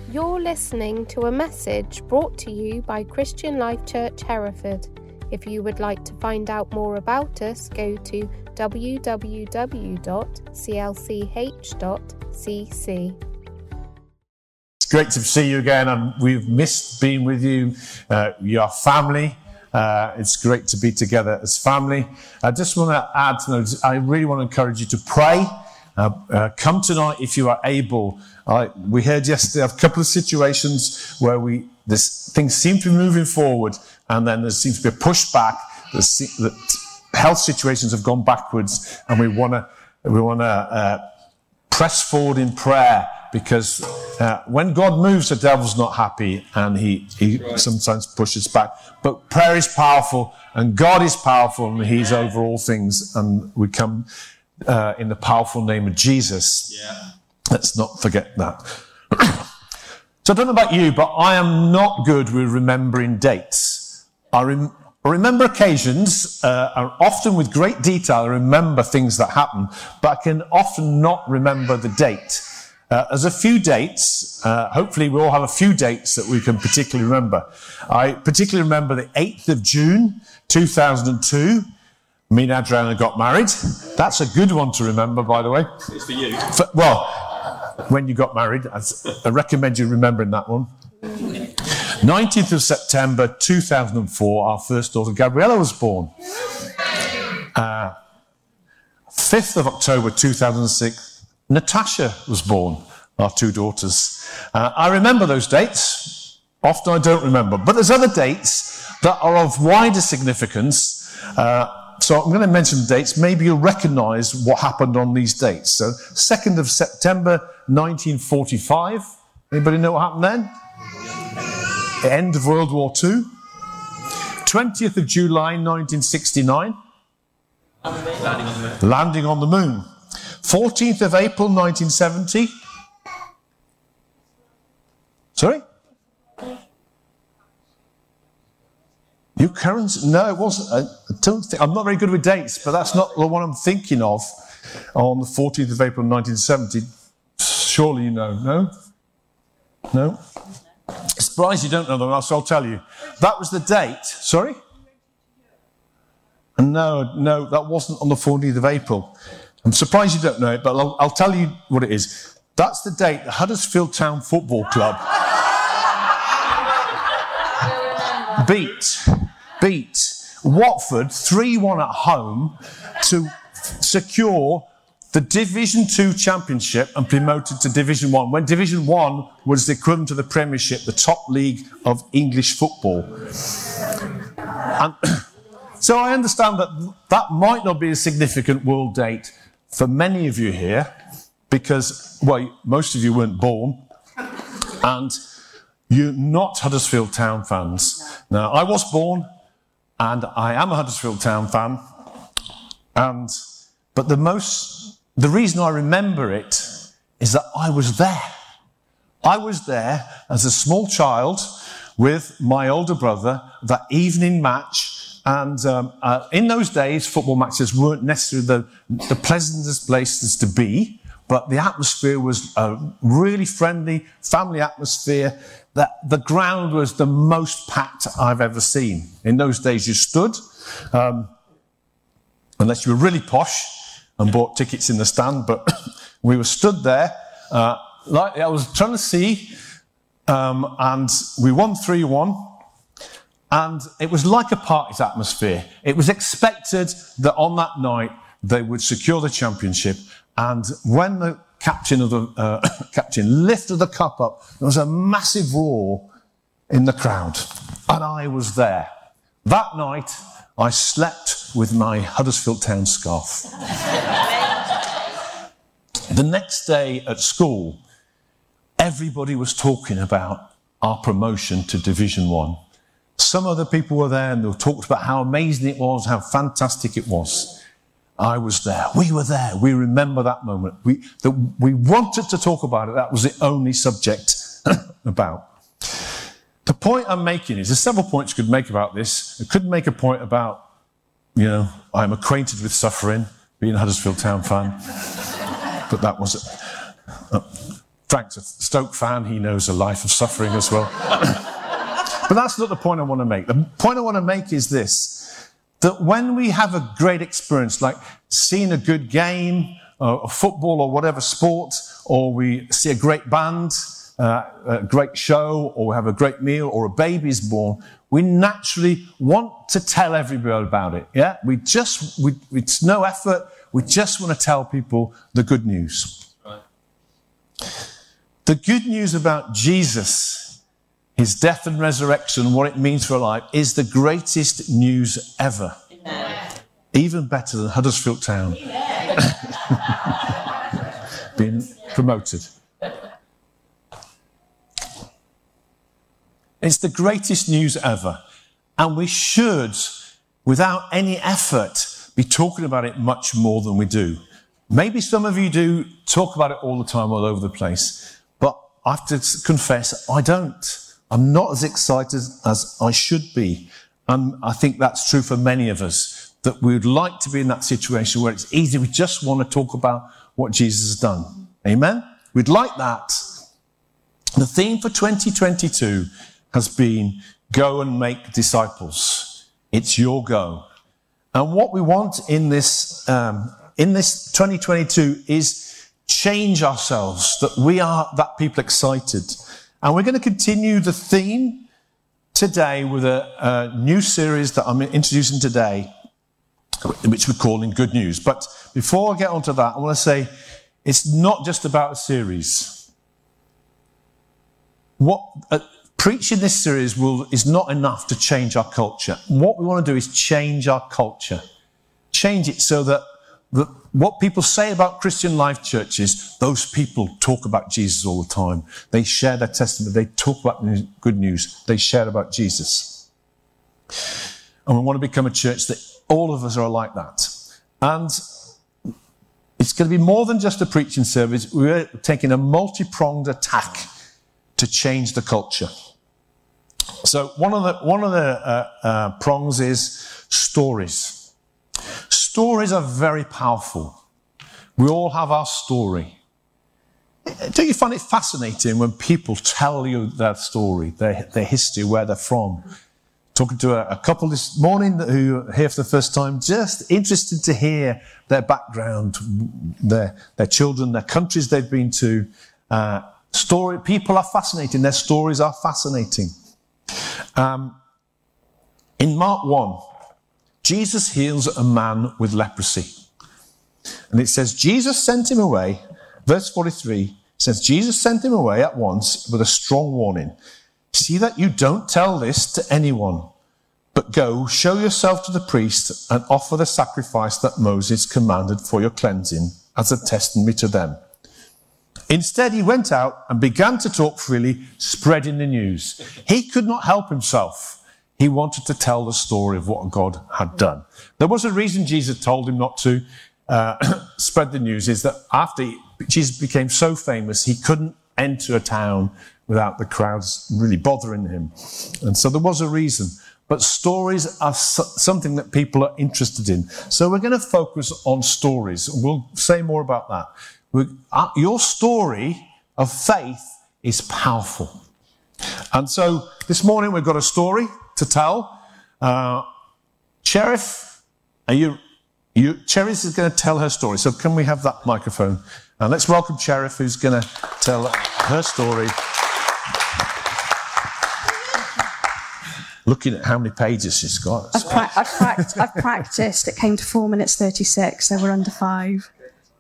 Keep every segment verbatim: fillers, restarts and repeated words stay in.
You're listening to a message brought to you by Christian Life Church Hereford. If you would like to find out more about us, go to w w w dot c l c h dot c c. It's great to see you again, and we've missed being with you. Uh, you are family. Uh, it's great to be together as family. I just want to add, you know, I really want to encourage you to pray. Uh, uh, come tonight if you are able. Uh, we heard yesterday of a couple of situations where we this things seem to be moving forward, and then there seems to be a pushback. The health situations have gone backwards, and we want to we want to uh, press forward in prayer, because uh, when God moves, the devil's not happy, and he he right. sometimes pushes back. But prayer is powerful, and God is powerful, and He's over all things, and we come uh, in the powerful name of Jesus. Yeah. Let's not forget that. So I don't know about you, but I am not good with remembering dates. I, rem- I remember occasions, uh, and often with great detail. I remember things that happen, but I can often not remember the date. Uh, there's a few dates. Uh, hopefully we all have a few dates that we can particularly remember. I particularly remember the eighth of June, two thousand two. Me and Adriana got married. That's a good one to remember, by the way. It's for you. For, well, when you got married, I, I recommend you remembering that one. nineteenth of September two thousand four, our first daughter Gabriella was born. Uh, fifth of October two thousand six, Natasha was born, our two daughters. Uh, I remember those dates. Often I don't remember. But there's other dates that are of wider significance. Uh, so I'm going to mention the dates. Maybe you'll recognise what happened on these dates. So second of September nineteen forty-five. Anybody know what happened then? The end of World War Two. twentieth of July nineteen sixty-nine. Landing on the moon. Landing on the moon. fourteenth of April nineteen seventy. Sorry? New currency? No, it wasn't. I don't think, I'm not very good with dates, but that's not the one I'm thinking of. On the fourteenth of April nineteen seventy. Surely you know. No? No? Surprised you don't know them, so I'll tell you. That was the date. Sorry? No, no, that wasn't on the fourteenth of April. I'm surprised you don't know it, but I'll, I'll tell you what it is. That's the date the Huddersfield Town Football Club beat, beat Watford three one at home to secure the Division Two Championship and promoted to Division One, when Division One was the equivalent to the Premiership, the top league of English football. And so I understand that that might not be a significant world date for many of you here, because, well, most of you weren't born, and you're not Huddersfield Town fans. Now, I was born, and I am a Huddersfield Town fan, and but the most, the reason I remember it is that I was there. I was there as a small child with my older brother, that evening match. And um, uh, in those days, football matches weren't necessarily the, the pleasantest places to be, but the atmosphere was a really friendly family atmosphere. That the ground was the most packed I've ever seen. In those days, you stood, um, unless you were really posh and bought tickets in the stand, but we were stood there. Uh, like I was trying to see, um, and we won three one. And it was like a party's atmosphere. It was expected that on that night they would secure the championship. And when the captain of the uh, captain lifted the cup up, there was a massive roar in the crowd, and I was there. That night, I slept with my Huddersfield Town scarf. The next day at school, everybody was talking about our promotion to Division One. Some other people were there and they talked about how amazing it was, how fantastic it was. I was there. We were there. We remember that moment. We, the, we wanted to talk about it. That was the only subject about. The point I'm making is, there's several points you could make about this. I could make a point about, you know, I'm acquainted with suffering, being a Huddersfield Town fan. But that was it. Uh, Frank's a Stoke fan. He knows a life of suffering as well. But that's not the point I want to make. The point I want to make is this, that when we have a great experience, like seeing a good game, or football or whatever sport, or we see a great band, uh, a great show, or we have a great meal, or a baby's born, we naturally want to tell everybody about it. Yeah, we just, we, it's no effort. We just want to tell people the good news. Right. The good news about Jesus, his death and resurrection, what it means for life, is the greatest news ever. Amen. Even better than Huddersfield Town being promoted. It's the greatest news ever. And we should, without any effort, be talking about it much more than we do. Maybe some of you do talk about it all the time, all over the place. But I have to confess, I don't. I'm not as excited as I should be. And I think that's true for many of us, that we would like to be in that situation where it's easy. We just want to talk about what Jesus has done. Amen? We'd like that. The theme for twenty twenty-two has been go and make disciples. It's your go. And what we want in this, um, in this twenty twenty-two is change ourselves, that we are that people excited. And we're going to continue the theme today with a, a new series that I'm introducing today, which we're calling Good News. But before I get onto that, I want to say it's not just about a series. What uh, preaching this series will is not enough to change our culture. What we want to do is change our culture. Change it so that the, what people say about Christian Life churches, those people talk about Jesus all the time. They share their testimony. They talk about good news. They share about Jesus. And we want to become a church that all of us are like that. And it's going to be more than just a preaching service. We're taking a multi-pronged attack to change the culture. So one of the, one of the uh, uh, prongs is stories. Stories are very powerful. We all have our story. Don't you find it fascinating when people tell you their story, their, their history, where they're from? Talking to a, a couple this morning who are here for the first time, just interested to hear their background, their, their children, their countries they've been to. Uh, story, people are fascinating. Their stories are fascinating. Um, in Mark one, Jesus heals a man with leprosy. And it says, Jesus sent him away. Verse forty-three says, Jesus sent him away at once with a strong warning. See that you don't tell this to anyone, but go, show yourself to the priest and offer the sacrifice that Moses commanded for your cleansing as a testimony to them. Instead, he went out and began to talk freely, spreading the news. He could not help himself. He wanted to tell the story of what God had done. There was a reason Jesus told him not to uh, spread the news, is that after he, Jesus became so famous, he couldn't enter a town without the crowds really bothering him. And so there was a reason. But stories are something that people are interested in. So we're going to focus on stories. We'll say more about that. We, uh, your story of faith is powerful. And so this morning we've got a story to tell. Uh, Cherith, are you, you, Cherith is going to tell her story. So can we have that microphone? And let's welcome Cherith, who's going to tell her story. Looking at how many pages she's got. I've, pra- I've, pract- I've practiced. It came to four minutes thirty-six. They were under five.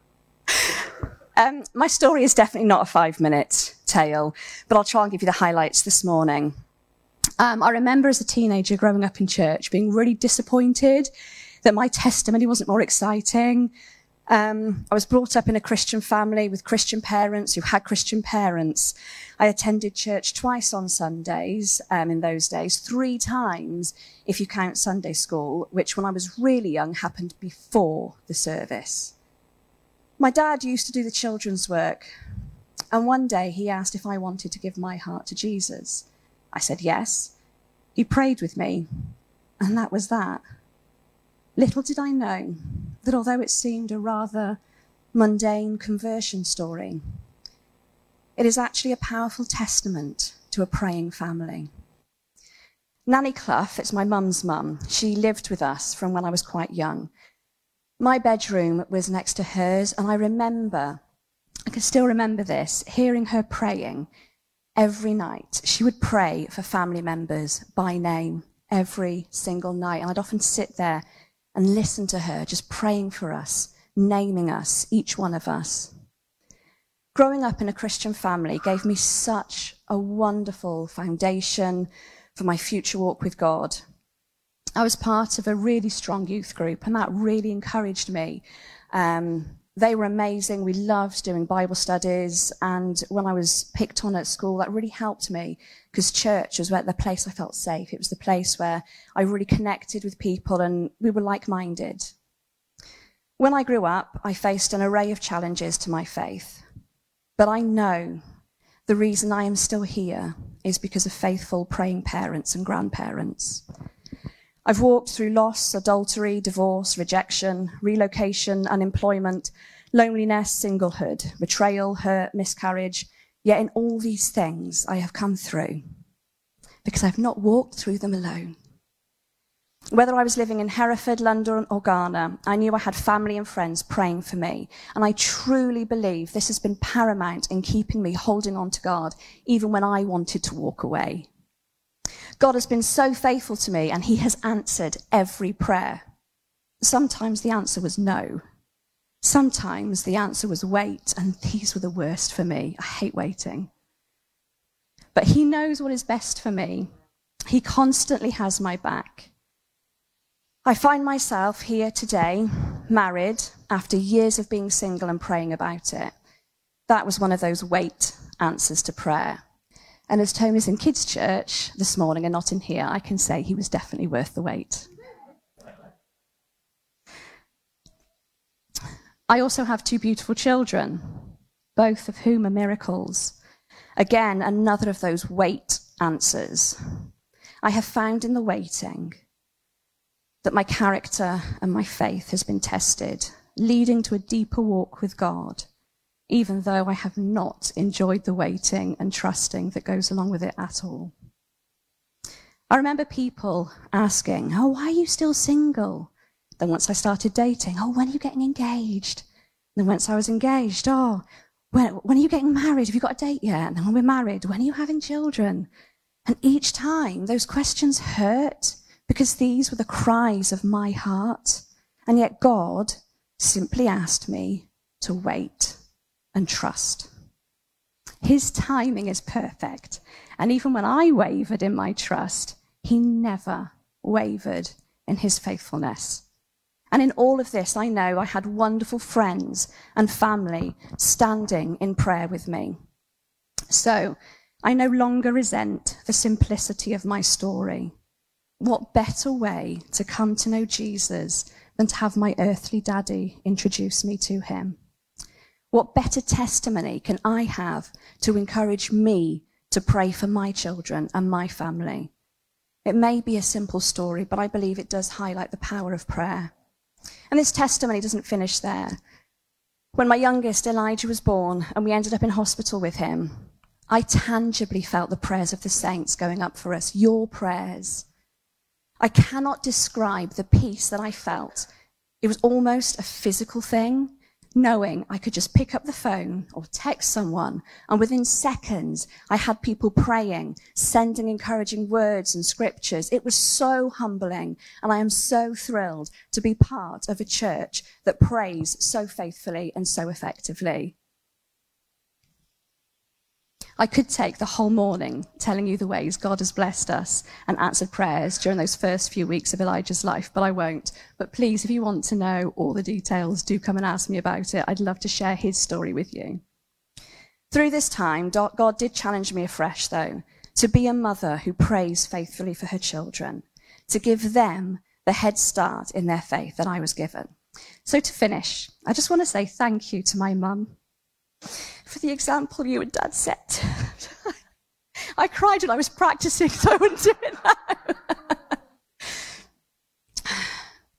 Um, my story is definitely not a five-minute tale, but I'll try and give you the highlights this morning. Um, I remember as a teenager growing up in church being really disappointed that my testimony wasn't more exciting. Um, I was brought up in a Christian family with Christian parents who had Christian parents. I attended church twice on Sundays um, in those days, three times if you count Sunday school, which when I was really young happened before the service. My dad used to do the children's work, and one day he asked if I wanted to give my heart to Jesus. I said yes. He prayed with me, and that was that. Little did I know that although it seemed a rather mundane conversion story, it is actually a powerful testament to a praying family. Nanny Clough, it's my mum's mum, she lived with us from when I was quite young. My bedroom was next to hers, and I remember, I can still remember this, hearing her praying every night. She would pray for family members by name every single night, and I'd often sit there and listen to her just praying for us, naming us, each one of us. Growing up in a Christian family gave me such a wonderful foundation for my future walk with God. I was part of a really strong youth group, and that really encouraged me. Um, they were amazing. We loved doing Bible studies, and when I was picked on at school, that really helped me, because church was where the place I felt safe. It was the place where I really connected with people, and we were like-minded. When I grew up, I faced an array of challenges to my faith, but I know the reason I am still here is because of faithful praying parents and grandparents. I've walked through loss, adultery, divorce, rejection, relocation, unemployment, loneliness, singlehood, betrayal, hurt, miscarriage. Yet in all these things I have come through because I've not walked through them alone. Whether I was living in Hereford, London, or Ghana, I knew I had family and friends praying for me. And I truly believe this has been paramount in keeping me holding on to God, even when I wanted to walk away. God has been so faithful to me, and he has answered every prayer. Sometimes the answer was no. Sometimes the answer was wait, and these were the worst for me. I hate waiting. But he knows what is best for me. He constantly has my back. I find myself here today, married, after years of being single and praying about it. That was one of those wait answers to prayer. And as Tony's in kids' church this morning and not in here, I can say he was definitely worth the wait. I also have two beautiful children, both of whom are miracles. Again, another of those wait answers. I have found in the waiting that my character and my faith has been tested, leading to a deeper walk with God, even though I have not enjoyed the waiting and trusting that goes along with it at all. I remember people asking, oh, why are you still single? Then once I started dating, oh, when are you getting engaged? And then once I was engaged, oh, when, when are you getting married? Have you got a date yet? And then when we're married, when are you having children? And each time those questions hurt, because these were the cries of my heart. And yet God simply asked me to wait and trust. His timing is perfect. And even when I wavered in my trust, he never wavered in his faithfulness. And in all of this, I know I had wonderful friends and family standing in prayer with me. So I no longer resent the simplicity of my story. What better way to come to know Jesus than to have my earthly daddy introduce me to him? What better testimony can I have to encourage me to pray for my children and my family? It may be a simple story, but I believe it does highlight the power of prayer. And this testimony doesn't finish there. When my youngest, Elijah, was born and we ended up in hospital with him, I tangibly felt the prayers of the saints going up for us, your prayers. I cannot describe the peace that I felt. It was almost a physical thing, knowing I could just pick up the phone or text someone, and within seconds, I had people praying, sending encouraging words and scriptures. It was so humbling, and I am so thrilled to be part of a church that prays so faithfully and so effectively. I could take the whole morning telling you the ways God has blessed us and answered prayers during those first few weeks of Elijah's life, but I won't. But please, if you want to know all the details, do come and ask me about it. I'd love to share his story with you. Through this time, God did challenge me afresh, though, to be a mother who prays faithfully for her children, to give them the head start in their faith that I was given. So to finish, I just want to say thank you to my mum for the example you and Dad set. I cried when I was practicing, so I wouldn't do it now.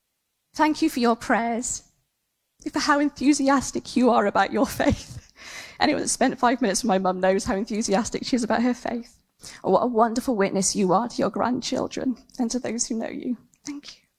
Thank you for your prayers, for how enthusiastic you are about your faith, Anyone that's spent five minutes with my mum knows how enthusiastic she is about her faith. Oh, what a wonderful witness you are to your grandchildren and to those who know you. Thank you.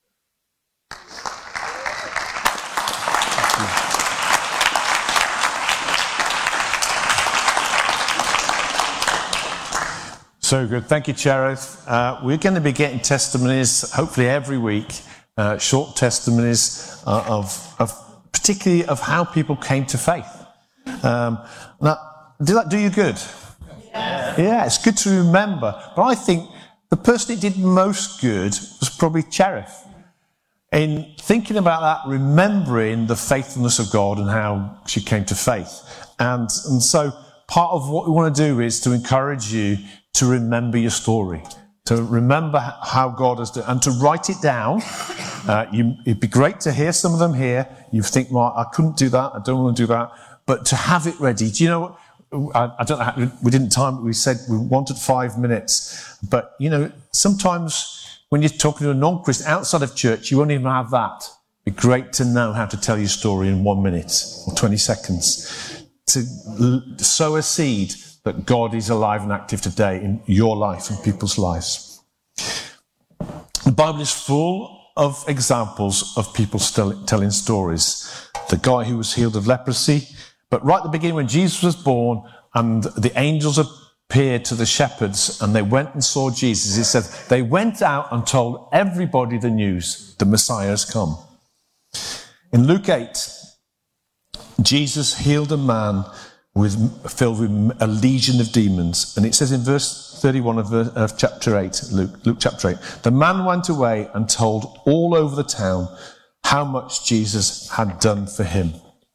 So good. Thank you, Cherith. Uh, we're going to be getting testimonies, hopefully every week, uh, short testimonies uh, of, of, particularly of how people came to faith. Um, now, did that do you good? Yeah. Yeah, it's good to remember. But I think the person it did most good was probably Cherith. In thinking about that, remembering the faithfulness of God and how she came to faith. And, and so part of what we want to do is to encourage you to remember your story, to remember how God has done, and to write it down. Uh, you, it'd be great to hear some of them here. You think, well, I couldn't do that, I don't want to do that, but to have it ready. Do you know what? I, I don't know how, we didn't time it, we said we wanted five minutes, but you know, sometimes when you're talking to a non-Christian outside of church, you won't even have that. It'd be great to know how to tell your story in one minute or twenty seconds, to l- sow a seed that God is alive and active today in your life and people's lives. The Bible is full of examples of people still telling stories. The guy who was healed of leprosy, but right at the beginning when Jesus was born and the angels appeared to the shepherds and they went and saw Jesus, it said they went out and told everybody the news, the Messiah has come. In Luke eight, Jesus healed a man with, filled with a legion of demons. And it says in verse thirty-one of, verse, of chapter eight, Luke, Luke chapter eight, the man went away and told all over the town how much Jesus had done for him.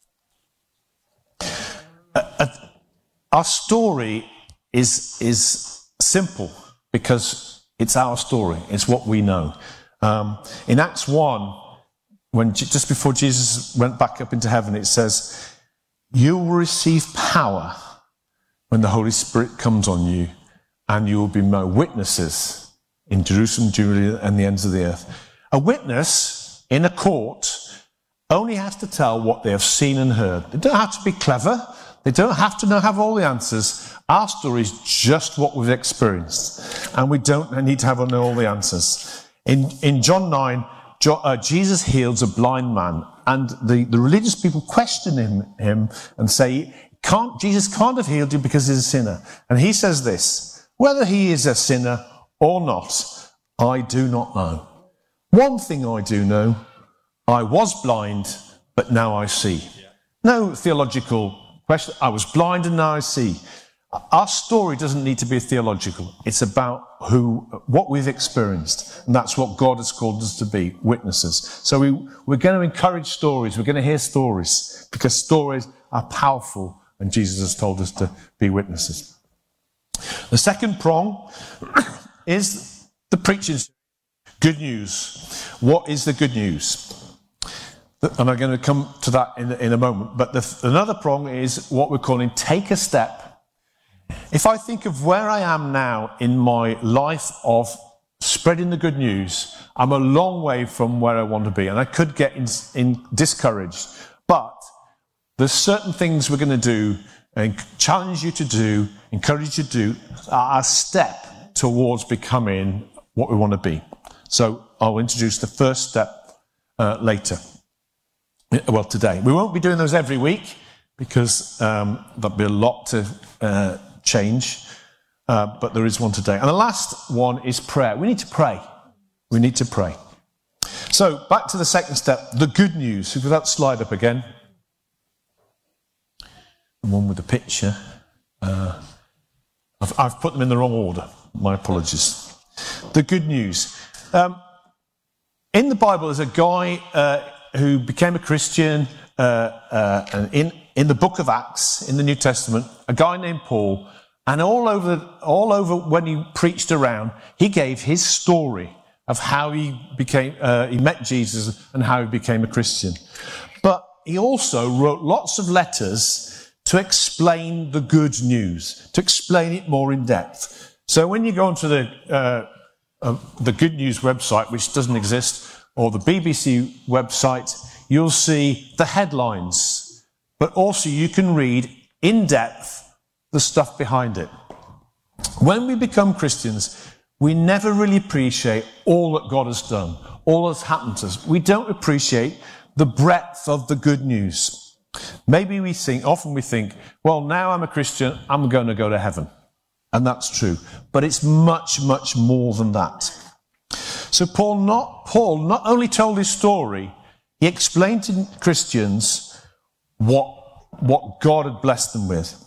Uh, uh, our story is, is simple because it's our story. It's what we know. Um, in Acts one, when just before Jesus went back up into heaven, it says, you will receive power when the Holy Spirit comes on you, and you will be my witnesses in Jerusalem, Judea, and the ends of the earth. A witness in a court only has to tell what they have seen and heard. They don't have to be clever. They don't have to know, have all the answers. Our story is just what we've experienced, and we don't need to have know all the answers. In, in John nine, Jo- uh, Jesus heals a blind man. And the, the religious people question him, him and say, can't, Jesus can't have healed you because he's a sinner. And he says this, whether he is a sinner or not, I do not know. One thing I do know, I was blind, but now I see. No theological question. I was blind and now I see. Our story doesn't need to be theological. It's about who, what we've experienced. And that's what God has called us to be, witnesses. So we, we're going to encourage stories. We're going to hear stories because stories are powerful and Jesus has told us to be witnesses. The second prong is the preaching. Good news. What is the good news? And I'm going to come to that in, in a moment. But the, another prong is what we're calling take a step. If I think of where I am now in my life of spreading the good news, I'm a long way from where I want to be, and I could get in, in discouraged. But there's certain things we're going to do, and challenge you to do, encourage you to do, are a step towards becoming what we want to be. So I'll introduce the first step uh, later. Well, today. We won't be doing those every week because um, there'll be a lot to uh, change, uh, but there is one today. And the last one is prayer. We need to pray. We need to pray. So back to the second step, the good news. If we that slide up again. The one with the picture. Uh, I've, I've put them in the wrong order. My apologies. The good news. Um, in the Bible, there's a guy uh, who became a Christian uh, uh, and in, in the book of Acts, in the New Testament, a guy named Paul, and all over, all over when he preached around, he gave his story of how he became, uh, he met Jesus and how he became a Christian. But he also wrote lots of letters to explain the good news, to explain it more in depth. So when you go onto the, uh, uh, the Good News website, which doesn't exist, or the B B C website, you'll see the headlines. But also you can read in depth the stuff behind it. When we become Christians, we never really appreciate all that God has done, all that's happened to us. We don't appreciate the breadth of the good news. Maybe we think, often we think, well, now I'm a Christian, I'm going to go to heaven. And that's true. But it's much, much more than that. So Paul not, Paul not only told his story, he explained to Christians what, what God had blessed them with.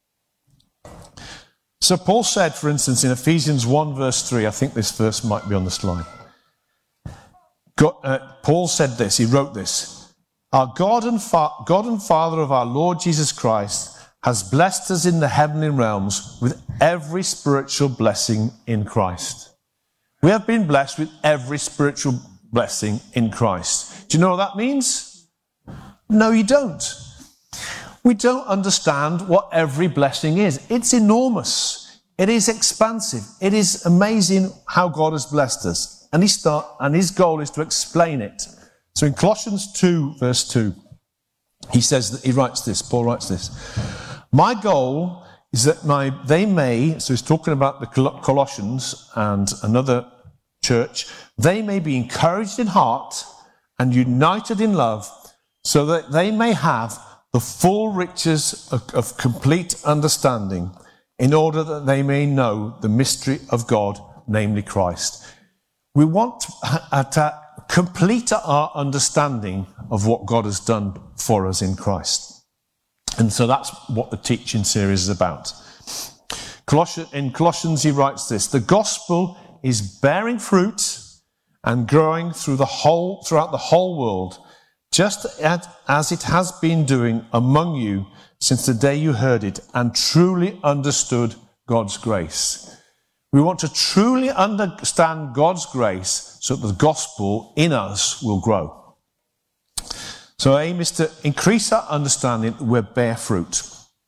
So Paul said, for instance, in Ephesians one verse three, I think this verse might be on the slide. God, uh, Paul said this, he wrote this, Our God and, Fa- God and Father of our Lord Jesus Christ has blessed us in the heavenly realms with every spiritual blessing in Christ. We have been blessed with every spiritual blessing in Christ. Do you know what that means? No, you don't. We don't understand what every blessing is. It's enormous. It is expansive. It is amazing how God has blessed us. And, he start, and his goal is to explain it. So in Colossians two, verse two, he says that he writes this, Paul writes this. My goal is that my, they may, so he's talking about the Colossians and another church, they may be encouraged in heart and united in love, so that they may have the full riches of, of complete understanding, in order that they may know the mystery of God, namely Christ. We want to, to complete our understanding of what God has done for us in Christ. And so that's what the teaching series is about. In Colossians, he writes this, the gospel is bearing fruit and growing through the whole, throughout the whole world, just as it has been doing among you since the day you heard it and truly understood God's grace. We want to truly understand God's grace so that the gospel in us will grow. So our aim is to increase our understanding that we bear fruit.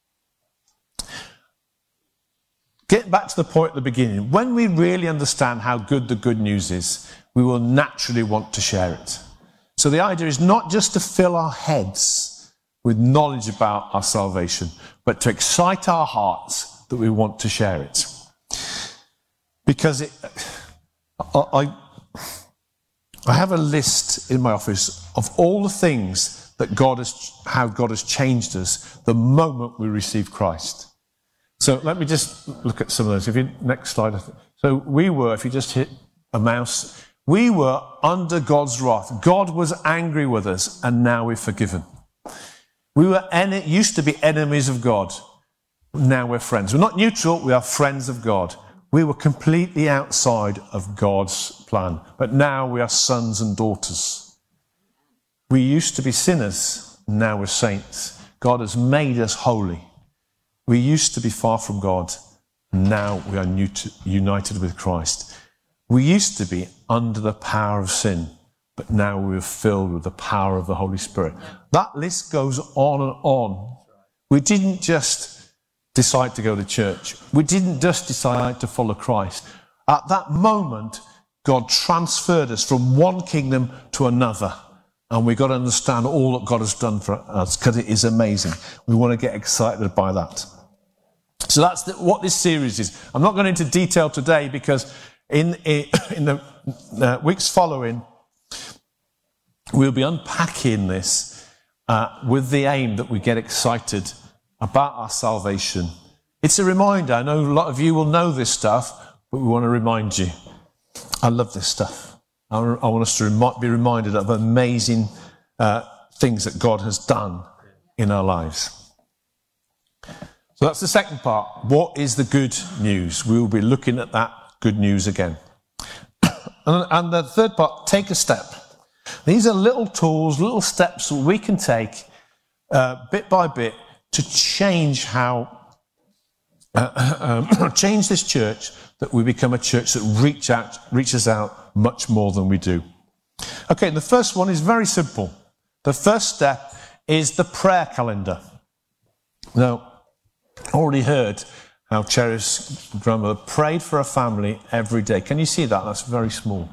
Get back to the point at the beginning. When we really understand how good the good news is, we will naturally want to share it. So the idea is not just to fill our heads with knowledge about our salvation, but to excite our hearts that we want to share it. Because it, I, I have a list in my office of all the things that God has, how God has changed us the moment we receive Christ. So let me just look at some of those. If you, next slide. So we were, if you just hit a mouse, we were under God's wrath. God was angry with us, and now we're forgiven. We were en- used to be enemies of God. Now we're friends. We're not neutral, we are friends of God. We were completely outside of God's plan, but now we are sons and daughters. We used to be sinners, now we're saints. God has made us holy. We used to be far from God, and now we are new to, united with Christ. We used to be under the power of sin, but now we are filled with the power of the Holy Spirit. That list goes on and on. We didn't just decide to go to church. We didn't just decide to follow Christ. At that moment, God transferred us from one kingdom to another. And we've got to understand all that God has done for us, because it is amazing. We want to get excited by that. So that's the, what this series is. I'm not going into detail today, because in, in the uh, weeks following, we'll be unpacking this uh, with the aim that we get excited about our salvation. It's a reminder. I know a lot of you will know this stuff, but we want to remind you. I love this stuff. I want us to rem- be reminded of amazing uh, things that God has done in our lives. So that's the second part. What is the good news? We will be looking at that good news again. and, and the third part, take a step. These are little tools, little steps that we can take uh, bit by bit to change how, uh, um, change this church, that we become a church that reach out, reaches out much more than we do. Okay, the first one is very simple. The first step is the prayer calendar. Now, already heard how Cherry's grandmother prayed for a family every day. Can you see that? That's very small.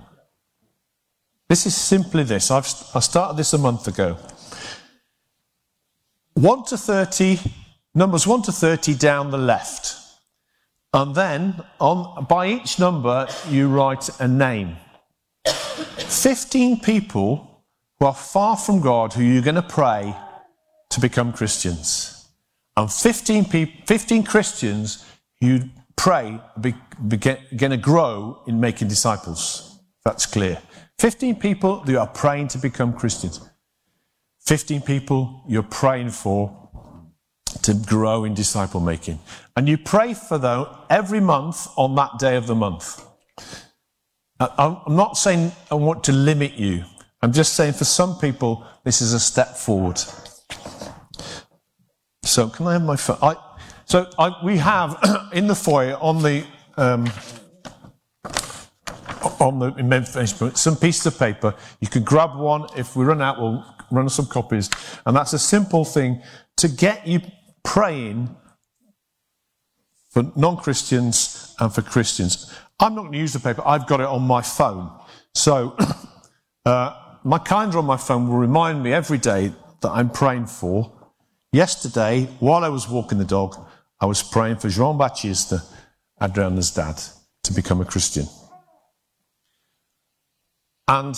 This is simply this. I've, I started this a month ago. one to thirty numbers one to thirty down the left. And then on by each number, you write a name. fifteen people who are far from God who you're going to pray to become Christians. And fifteen, people, fifteen Christians who you pray be, be, going to grow in making disciples. That's clear. fifteen people that you are praying to become Christians. fifteen people you're praying for to grow in disciple making. And you pray for them every month on that day of the month. I'm not saying I want to limit you. I'm just saying for some people, this is a step forward. So can I have my phone? I, so I, we have in the foyer on the um, on the Facebook some pieces of paper. You can grab one. If we run out, we'll run some copies. And that's a simple thing to get you praying for non-Christians and for Christians. I'm not going to use the paper. I've got it on my phone. So uh, my calendar on my phone will remind me every day that I'm praying for. Yesterday, while I was walking the dog, I was praying for Jean-Baptiste, Adriana's dad, to become a Christian. And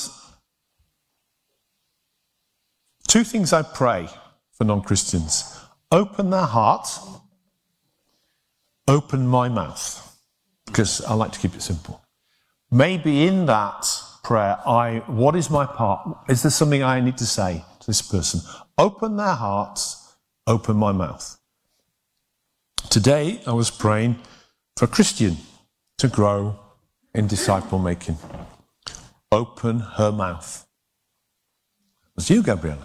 two things I pray for non-Christians. Open their heart, open my mouth, because I like to keep it simple. Maybe in that prayer, I, what is my part? Is there something I need to say to this person? Open their hearts, open my mouth. Today, I was praying for a Christian to grow in disciple making. Open her mouth. It was you, Gabriella.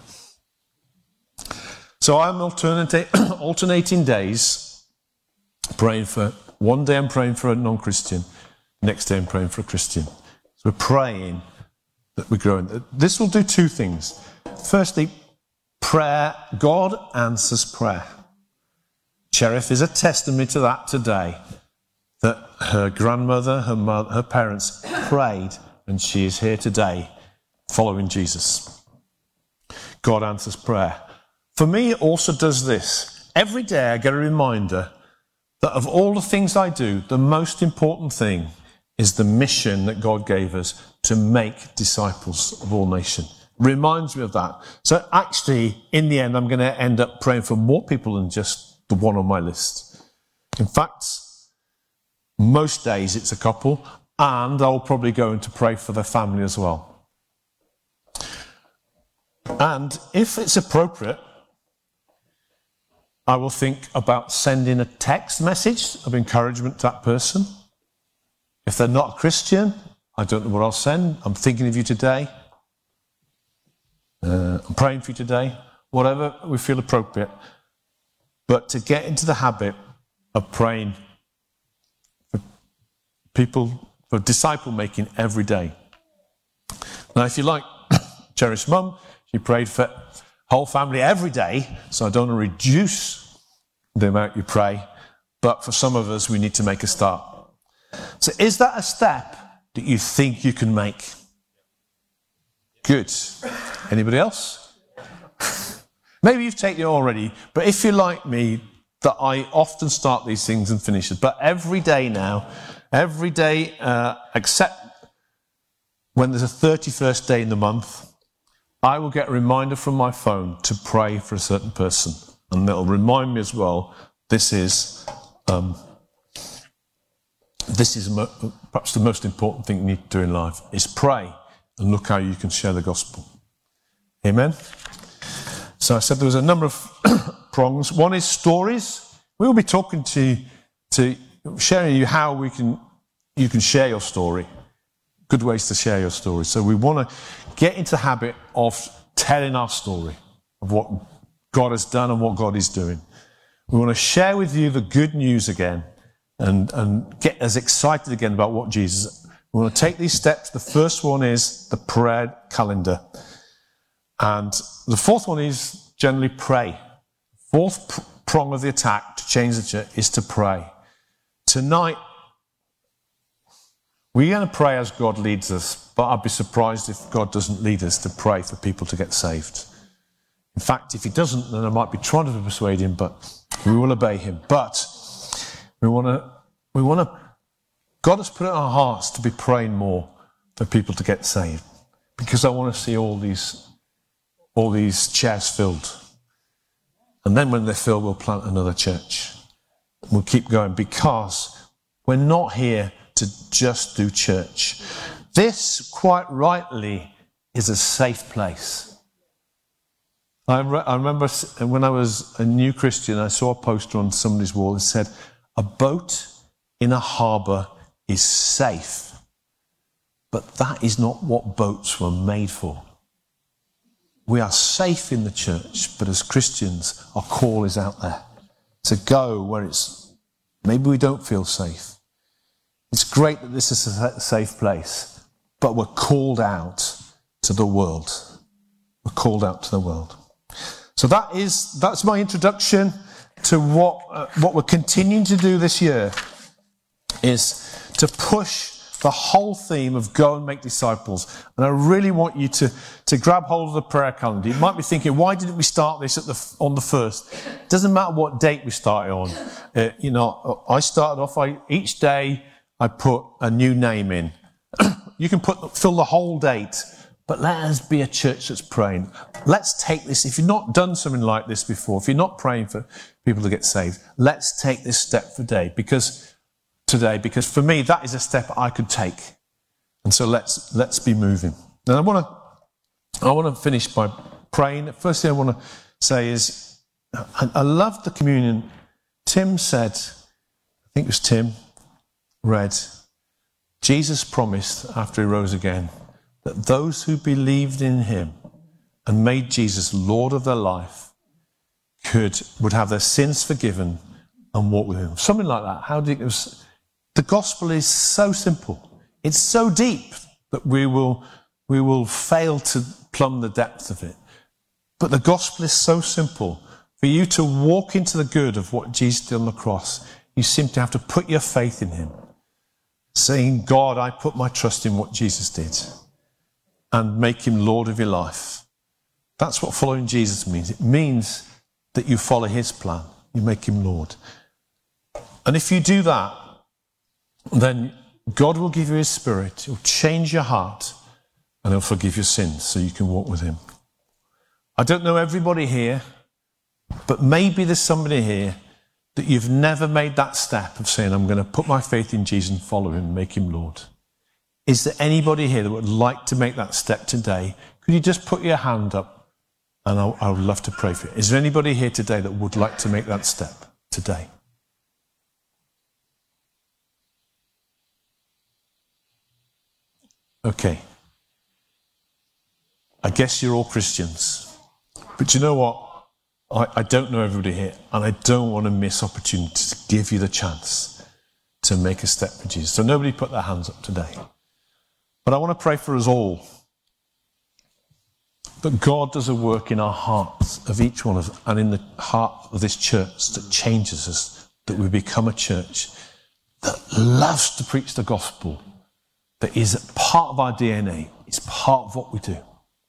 So I'm alternating days, praying for, one day I'm praying for a non-Christian, next day I'm praying for a Christian. So we're praying that we're growing. This will do two things. Firstly, prayer, God answers prayer. Cherith is a testimony to that today, that her grandmother, her mother, her parents prayed, and she is here today following Jesus. God answers prayer. For me, it also does this. Every day I get a reminder that of all the things I do, the most important thing is the mission that God gave us to make disciples of all nations. Reminds me of that. So actually, in the end, I'm going to end up praying for more people than just the one on my list. In fact, most days it's a couple, and I'll probably go in to pray for their family as well. And if it's appropriate, I will think about sending a text message of encouragement to that person. If they're not a Christian, I don't know what I'll send. I'm thinking of you today. Uh, I'm praying for you today. Whatever we feel appropriate. But to get into the habit of praying for people, for disciple making every day. Now, if you like, Cherith's mum, she prayed for whole family every day, so I don't want to reduce the amount you pray, but for some of us, we need to make a start. So is that a step that you think you can make? Good. Anybody else? Maybe you've taken it already, but if you're like me, that I often start these things and finish it, but every day now, every day, uh, except when there's a thirty-first day in the month, I will get a reminder from my phone to pray for a certain person. And it'll remind me as well, this is um, this is mo- perhaps the most important thing you need to do in life, is pray and look how you can share the gospel. Amen? So I said there was a number of prongs. One is stories. We'll be talking to, to sharing you how we can you can share your story. Good ways to share your story. So we want to get into the habit of telling our story of what God has done and what God is doing. We want to share with you the good news again and, and get as excited again about what Jesus. We want to take these steps. The first one is the prayer calendar. And the fourth one is generally pray. Fourth pr- prong of the attack to change the church is to pray. Tonight, we're going to pray as God leads us, but I'd be surprised if God doesn't lead us to pray for people to get saved. In fact, if he doesn't, then I might be trying to persuade him, but We will obey him. But we want to, we want to, God has put it in our hearts to be praying more for people to get saved. Because I want to see all these, all these chairs filled. And then when they're filled, we'll plant another church. We'll keep going because we're not here to just do church. This, quite rightly, is a safe place. I, re- I remember when I was a new Christian, I saw a poster on somebody's wall that said, "A boat in a harbour is safe." But that is not what boats were made for. We are safe in the church, but as Christians, our call is out there to go where it's, maybe we don't feel safe. It's great that this is a safe place, but we're called out to the world. We're called out to the world. So that is, that's my introduction to what, uh, what we're continuing to do this year, is to push the whole theme of go and make disciples. And I really want you to, to grab hold of the prayer calendar. You might be thinking, why didn't we start this at the, on the first? It doesn't matter what date we started on. Uh, you know, I started off, I, each day I put a new name in. You can put fill the whole date, but let us be a church that's praying. Let's take this, if you've not done something like this before, if you're not praying for people to get saved, let's take this step for day, because today, because for me, that is a step I could take. And so let's let's be moving. And I want to I want to finish by praying. The first thing I want to say is, I, I love the communion. Tim said, I think it was Tim, read, Jesus promised after he rose again that those who believed in him and made Jesus Lord of their life could would have their sins forgiven and walk with him. Something like that. How did it was? The gospel is so simple. It's so deep that we will, we will fail to plumb the depth of it. But the gospel is so simple. For you to walk into the good of what Jesus did on the cross, you simply have to put your faith in him. Saying, God, I put my trust in what Jesus did. And make him Lord of your life. That's what following Jesus means. It means that you follow his plan. You make him Lord. And if you do that, then God will give you his spirit. He'll change your heart and he'll forgive your sins so you can walk with him. I don't know everybody here, but maybe there's somebody here that you've never made that step of saying, I'm going to put my faith in Jesus and follow him and make him Lord. Is there anybody here that would like to make that step today? Could you just put your hand up and I, I would love to pray for you. Is there anybody here today that would like to make that step today? Okay. I guess you're all Christians. But you know what? I, I don't know everybody here, and I don't want to miss opportunities to give you the chance to make a step for Jesus. So nobody put their hands up today. But I want to pray for us all. That God does a work in our hearts of each one of us and in the heart of this church that changes us, that we become a church that loves to preach the gospel, that is part of our D N A. It's part of what we do.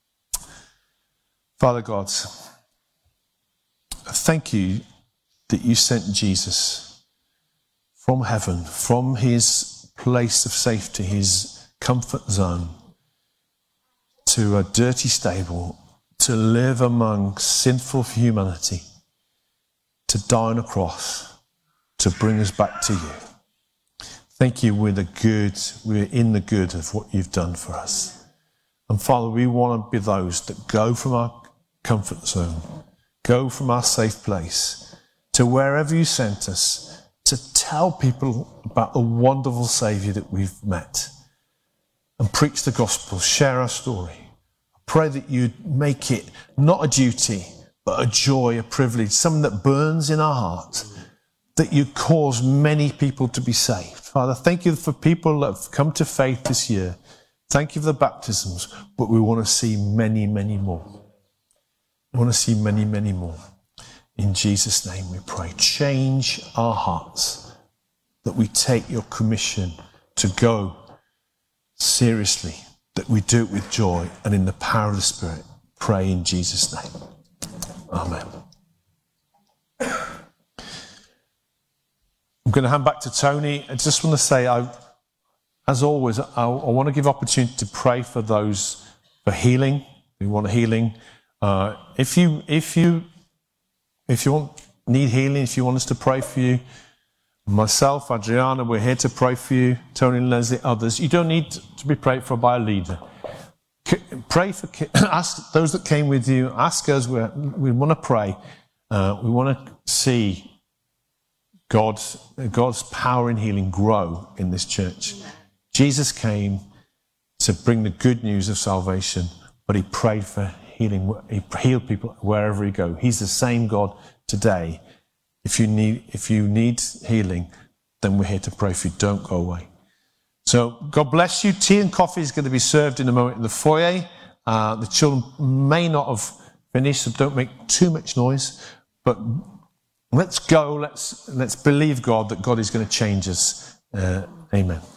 Father God, thank you that you sent Jesus from heaven, from his place of safety, his comfort zone, to a dirty stable, to live among sinful humanity, to die on a cross, to bring us back to you. Thank you, we're the good, we're in the good of what you've done for us. And Father, we want to be those that go from our comfort zone, go from our safe place to wherever you sent us, to tell people about the wonderful Saviour that we've met and preach the gospel, share our story. I pray that you'd make it not a duty, but a joy, a privilege, something that burns in our heart, that you cause many people to be saved. Father, thank you for people that have come to faith this year. Thank you for the baptisms, but we want to see many, many more. We want to see many, many more. In Jesus' name we pray. Change our hearts, that we take your commission to go seriously, that we do it with joy and in the power of the Spirit. Pray in Jesus' name. Amen. I'm going to hand back to Tony. I just want to say, I, as always, I, I want to give opportunity to pray for those for healing. We want healing. Uh, if you, if you, if you want need healing, if you want us to pray for you, myself, Adriana, we're here to pray for you. Tony and Leslie, others. You don't need to be prayed for by a leader. Pray for, ask those that came with you. Ask us. We we want to pray. Uh, we want to see God's God's power in healing grow in this church. Jesus came to bring the good news of salvation, but he prayed for healing. He healed people wherever he go. He's the same God today. If you need if you need healing, then we're here to pray for you. Don't go away. So God bless you. Tea and coffee is going to be served in a moment in the foyer. Uh, the children may not have finished, so don't make too much noise. But let's go. Let's let's believe God that God is going to change us. Uh, amen.